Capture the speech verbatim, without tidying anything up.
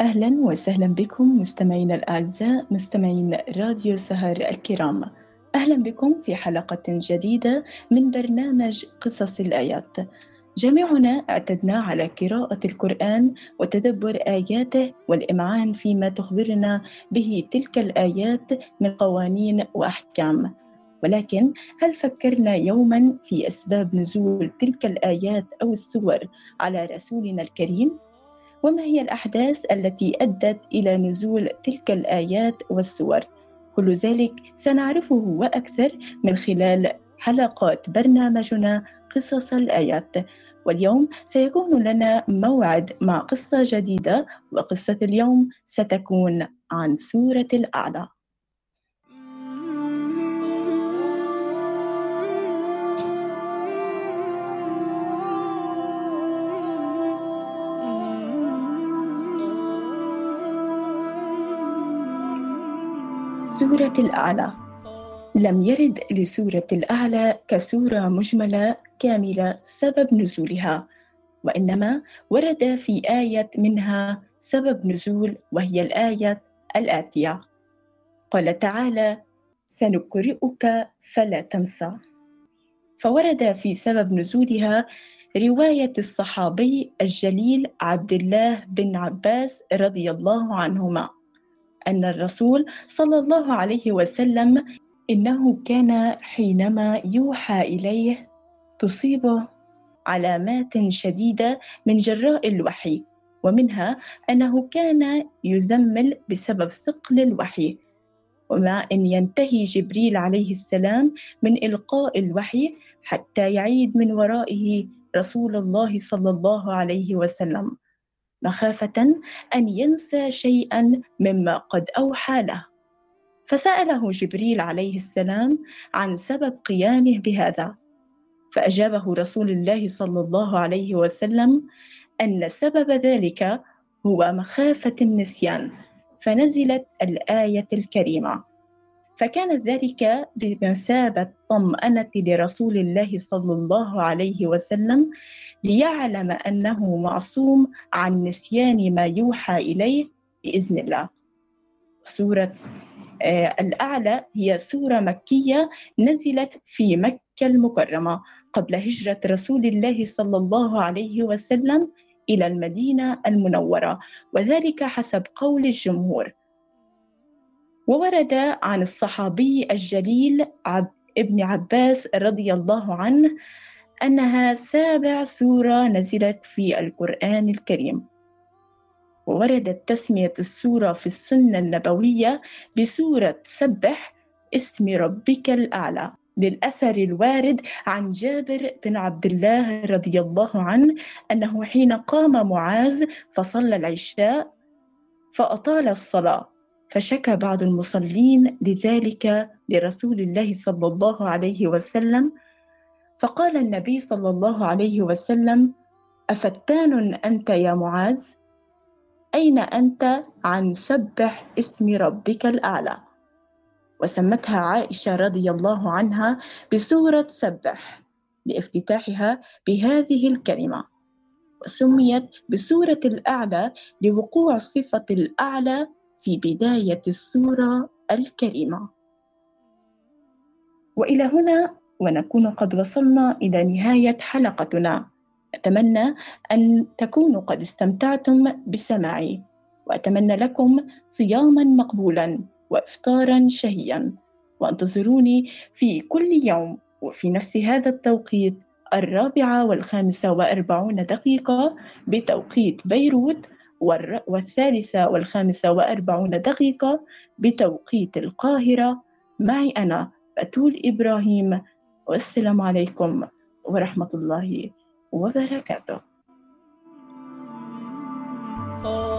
أهلا وسهلا بكم مستمعينا الأعزاء مستمعين راديو سهر الكرام. أهلا بكم في حلقة جديدة من برنامج قصص الآيات. جميعنا اعتدنا على قراءة القرآن وتدبر آياته والإمعان فيما تخبرنا به تلك الآيات من قوانين وأحكام. ولكن هل فكرنا يوما في أسباب نزول تلك الآيات أو السور على رسولنا الكريم؟ وما هي الأحداث التي أدت إلى نزول تلك الآيات والسور؟ كل ذلك سنعرفه وأكثر من خلال حلقات برنامجنا قصص الآيات. واليوم سيكون لنا موعد مع قصة جديدة، وقصة اليوم ستكون عن سورة الأعلى. سورة الأعلى. لم يرد لسورة الأعلى كسورة مجملة كاملة سبب نزولها، وإنما ورد في آية منها سبب نزول، وهي الآية الآتية. قال تعالى: سنقرئك فلا تنسى. فورد في سبب نزولها رواية الصحابي الجليل عبد الله بن عباس رضي الله عنهما أن الرسول صلى الله عليه وسلم إنه كان حينما يوحى إليه تصيبه علامات شديدة من جراء الوحي، ومنها أنه كان يزمل بسبب ثقل الوحي، ومع أن ينتهي جبريل عليه السلام من إلقاء الوحي حتى يعيد من ورائه رسول الله صلى الله عليه وسلم، مخافة أن ينسى شيئا مما قد أوحى له. فسأله جبريل عليه السلام عن سبب قيامه بهذا، فأجابه رسول الله صلى الله عليه وسلم أن سبب ذلك هو مخافة النسيان، فنزلت الآية الكريمة. فكان ذلك بمثابة طمأنة لرسول الله صلى الله عليه وسلم، ليعلم أنه معصوم عن نسيان ما يوحى إليه بإذن الله. سورة آه الأعلى هي سورة مكية نزلت في مكة المكرمة قبل هجرة رسول الله صلى الله عليه وسلم إلى المدينة المنورة، وذلك حسب قول الجمهور. وورد عن الصحابي الجليل عبد ابن عباس رضي الله عنه أنها سابع سورة نزلت في القرآن الكريم. ووردت تسمية السورة في السنة النبوية بسورة سبح اسم ربك الأعلى، للأثر الوارد عن جابر بن عبد الله رضي الله عنه أنه حين قام معاذ فصلى العشاء فأطال الصلاة، فشكى بعض المصلين لذلك لرسول الله صلى الله عليه وسلم، فقال النبي صلى الله عليه وسلم: أفتان أنت يا معاذ؟ أين أنت عن سبح اسم ربك الأعلى؟ وسمتها عائشة رضي الله عنها بسورة سبح لافتتاحها بهذه الكلمة، وسميت بسورة الأعلى لوقوع صفة الأعلى في بداية السورة الكريمة. وإلى هنا ونكون قد وصلنا إلى نهاية حلقتنا. أتمنى أن تكونوا قد استمتعتم بسماعي، وأتمنى لكم صياما مقبولا وإفطارا شهيا، وانتظروني في كل يوم وفي نفس هذا التوقيت الرابعة والخامسة وأربعون دقيقة بتوقيت بيروت، والثالثة والخامسة وأربعون دقيقة بتوقيت القاهرة، معي أنا بتول إبراهيم. والسلام عليكم ورحمة الله وبركاته.